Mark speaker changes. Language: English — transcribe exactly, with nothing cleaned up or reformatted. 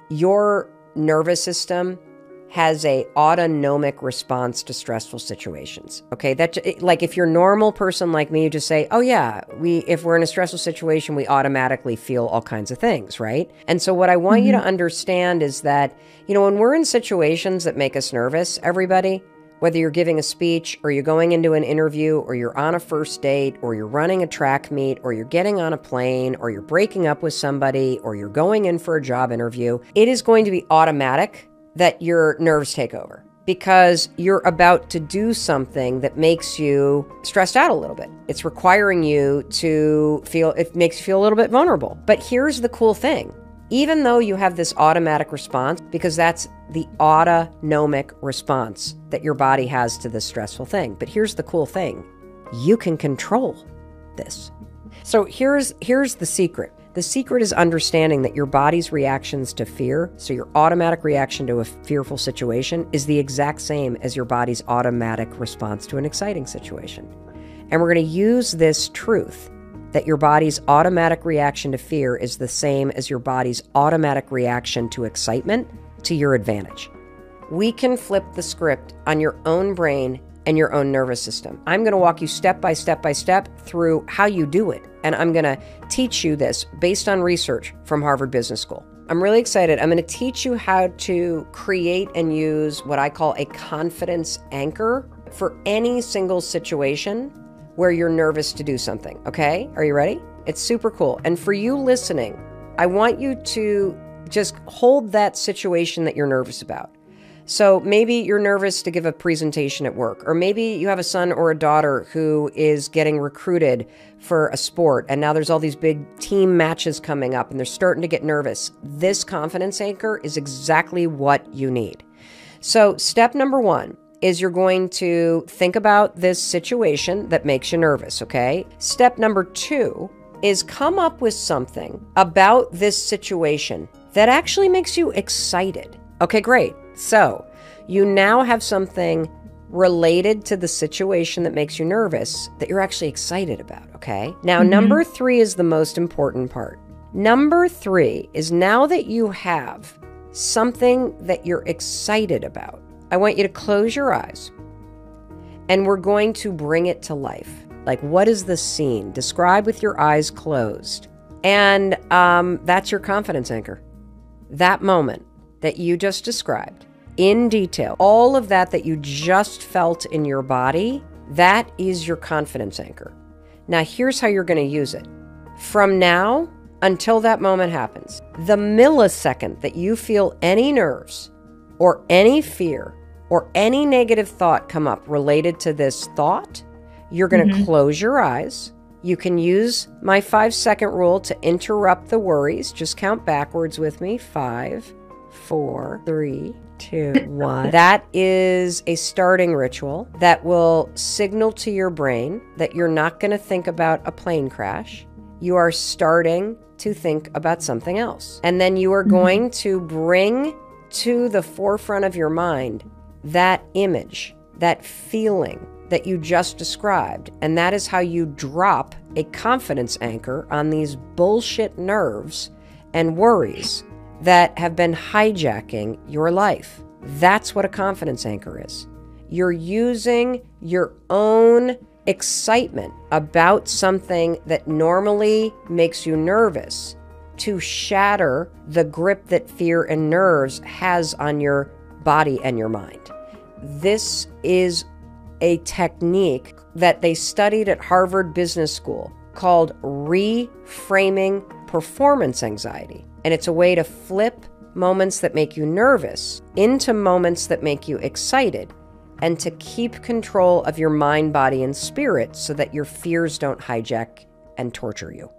Speaker 1: your nervous system has a autonomic response to stressful situations. Okay, that like if you're a normal person like me, you just say, "Oh yeah, we if we're in a stressful situation, we automatically feel all kinds of things, right?" And so what I want mm-hmm. you to understand is that, you know, when we're in situations that make us nervous, everybody, whether you're giving a speech or you're going into an interview or you're on a first date or you're running a track meet or you're getting on a plane or you're breaking up with somebody or you're going in for a job interview, it is going to be automatic that your nerves take over because you're about to do something that makes you stressed out a little bit. It's requiring you to feel, it makes you feel a little bit vulnerable. But here's the cool thing. Even though you have this automatic response, because that's the autonomic response that your body has to this stressful thing. But here's the cool thing. You can control this. So here's, here's the secret. The secret is understanding that your body's reactions to fear, so your automatic reaction to a fearful situation, is the exact same as your body's automatic response to an exciting situation. And we're going to use this truth that your body's automatic reaction to fear is the same as your body's automatic reaction to excitement to your advantage. We can flip the script on your own brain and your own nervous system. I'm going to walk you step by step by step through how you do it. And I'm going to teach you this based on research from Harvard Business School. I'm really excited. I'm going to teach you how to create and use what I call a confidence anchor for any single situation where you're nervous to do something. Okay? Are you ready? It's super cool. And for you listening, I want you to just hold that situation that you're nervous about. So maybe you're nervous to give a presentation at work, or maybe you have a son or a daughter who is getting recruited for a sport, and now there's all these big team matches coming up, and they're starting to get nervous. This confidence anchor is exactly what you need. So step number one is you're going to think about this situation that makes you nervous, okay? Step number two is come up with something about this situation that actually makes you excited. Okay, great. So you now have something related to the situation that makes you nervous that you're actually excited about, okay? Now, mm-hmm. number three is the most important part. Number three is now that you have something that you're excited about, I want you to close your eyes and we're going to bring it to life. Like, what is the scene? Describe with your eyes closed. And um, that's your confidence anchor. That moment that you just described in detail, all of that that you just felt in your body, that is your confidence anchor. Now, here's how you're going to use it. From now until that moment happens, the millisecond that you feel any nerves or any fear or any negative thought come up related to this thought, you're going to mm-hmm. close your eyes. You can use my five second rule to interrupt the worries. Just count backwards with me. Five, four, three, two, one. That is a starting ritual that will signal to your brain that you're not going to think about a plane crash. You are starting to think about something else. And then you are going to bring to the forefront of your mind that image, that feeling that you just described. And that is how you drop a confidence anchor on these bullshit nerves and worries that have been hijacking your life. That's what a confidence anchor is. You're using your own excitement about something that normally makes you nervous to shatter the grip that fear and nerves has on your body and your mind. This is a technique that they studied at Harvard Business School called reframing performance anxiety. And it's a way to flip moments that make you nervous into moments that make you excited, and to keep control of your mind, body, and spirit so that your fears don't hijack and torture you.